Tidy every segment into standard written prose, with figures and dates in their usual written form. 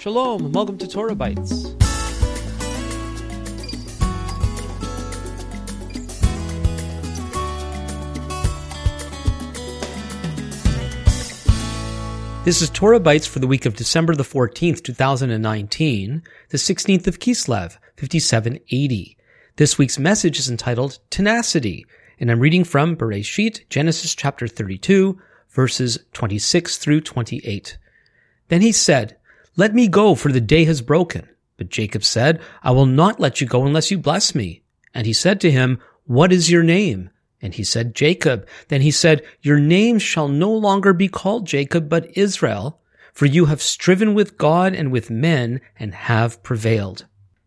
Shalom, and welcome to Torah Bites. This is Torah Bites for the week of December the 14th, 2019, the 16th of Kislev, 5780. This week's message is entitled Tenacity, and I'm reading from Bereshit, Genesis chapter 32, verses 26 through 28. Then he said, "Let me go, for the day has broken." But Jacob said, "I will not let you go unless you bless me." And he said to him, "What is your name?" And he said, "Jacob." Then he said, "Your name shall no longer be called Jacob, but Israel, for you have striven with God and with men and have prevailed."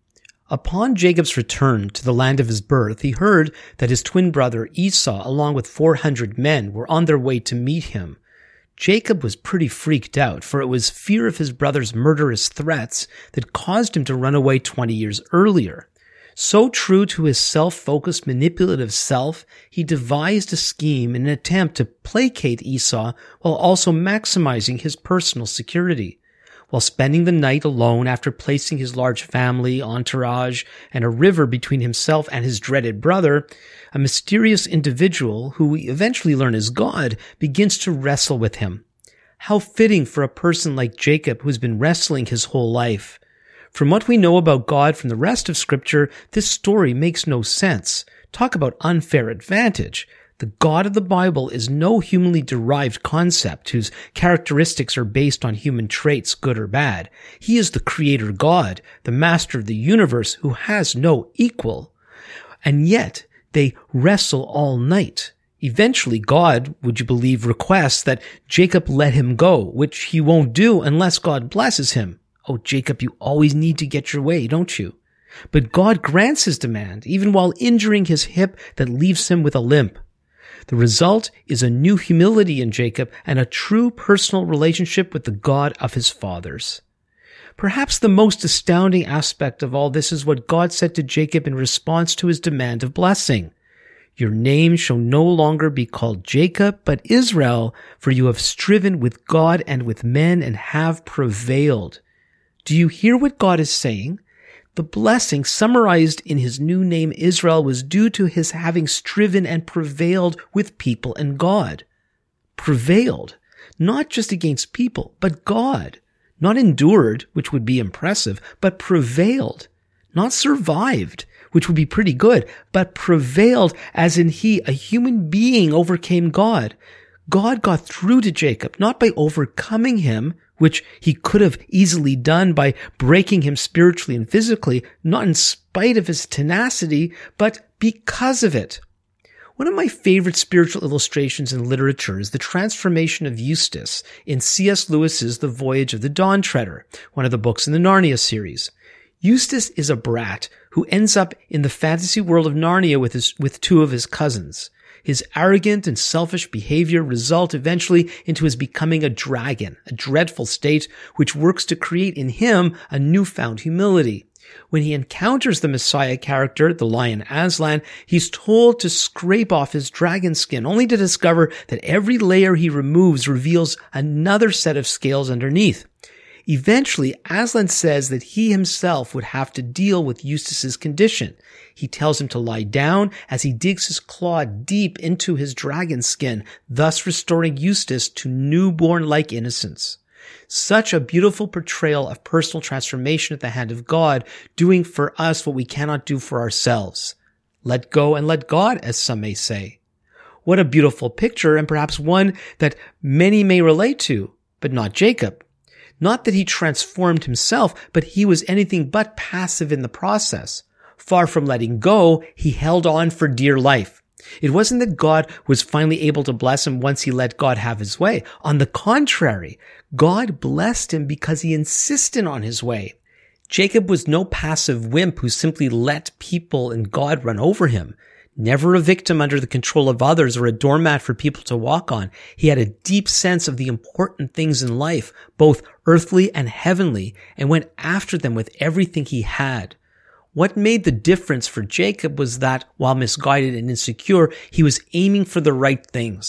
Upon Jacob's return to the land of his birth, he heard that his twin brother Esau, along with 400 men, were on their way to meet him. Jacob was pretty freaked out, for it was fear of his brother's murderous threats that caused him to run away 20 years earlier. So true to his self-focused, manipulative self, he devised a scheme in an attempt to placate Esau while also maximizing his personal security. While spending the night alone after placing his large family, entourage, and a river between himself and his dreaded brother, a mysterious individual, who we eventually learn is God, begins to wrestle with him. How fitting for a person like Jacob, who's been wrestling his whole life. From what we know about God from the rest of Scripture, this story makes no sense. Talk about unfair advantage. The God of the Bible is no humanly derived concept whose characteristics are based on human traits, good or bad. He is the creator God, the master of the universe, who has no equal. And yet, they wrestle all night. Eventually, God, would you believe, requests that Jacob let him go, which he won't do unless God blesses him. Oh, Jacob, you always need to get your way, don't you? But God grants his demand, even while injuring his hip that leaves him with a limp. The result is a new humility in Jacob and a true personal relationship with the God of his fathers. Perhaps the most astounding aspect of all this is what God said to Jacob in response to his demand of blessing. "Your name shall no longer be called Jacob, but Israel, for you have striven with God and with men and have prevailed." Do you hear what God is saying? The blessing summarized in his new name Israel was due to his having striven and prevailed with people and God. Prevailed, not just against people, but God. Not endured, which would be impressive, but prevailed. Not survived, which would be pretty good, but prevailed as in he, a human being, overcame God. God got through to Jacob, not by overcoming him, which he could have easily done by breaking him spiritually and physically, not in spite of his tenacity, but because of it. One of my favorite spiritual illustrations in literature is the transformation of Eustace in C.S. Lewis's The Voyage of the Dawn Treader, one of the books in the Narnia series. Eustace is a brat who ends up in the fantasy world of Narnia with two of his cousins. His arrogant and selfish behavior result eventually into his becoming a dragon, a dreadful state which works to create in him a newfound humility. When he encounters the Messiah character, the lion Aslan, he's told to scrape off his dragon skin, only to discover that every layer he removes reveals another set of scales underneath. Eventually, Aslan says that he himself would have to deal with Eustace's condition. He tells him to lie down as he digs his claw deep into his dragon skin, thus restoring Eustace to newborn-like innocence. Such a beautiful portrayal of personal transformation at the hand of God, doing for us what we cannot do for ourselves. Let go and let God, as some may say. What a beautiful picture, and perhaps one that many may relate to, but not Jacob. Not that he transformed himself, but he was anything but passive in the process. Far from letting go, he held on for dear life. It wasn't that God was finally able to bless him once he let God have his way. On the contrary, God blessed him because he insisted on his way. Jacob was no passive wimp who simply let people and God run over him. Never a victim under the control of others or a doormat for people to walk on. He had a deep sense of the important things in life, both earthly and heavenly, and went after them with everything he had. What made the difference for Jacob was that, while misguided and insecure, he was aiming for the right things.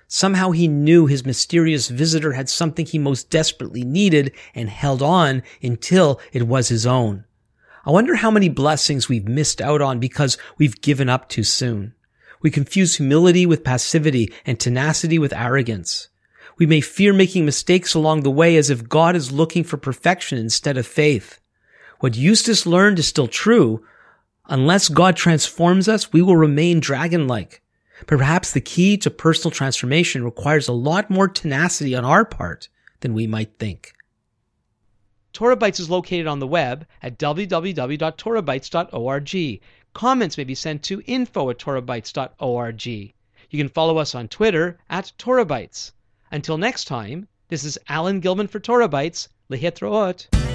Somehow he knew his mysterious visitor had something he most desperately needed and held on until it was his own. I wonder how many blessings we've missed out on because we've given up too soon. We confuse humility with passivity and tenacity with arrogance. We may fear making mistakes along the way as if God is looking for perfection instead of faith. What Eustace learned is still true. Unless God transforms us, we will remain dragon-like. Perhaps the key to personal transformation requires a lot more tenacity on our part than we might think. Torah Bytes is located on the web at www.torahbytes.org. Comments may be sent to info@torahbytes.org. You can follow us on Twitter @TorahBytes. Until next time, this is Alan Gilman for Torah Bytes. Lehitraot.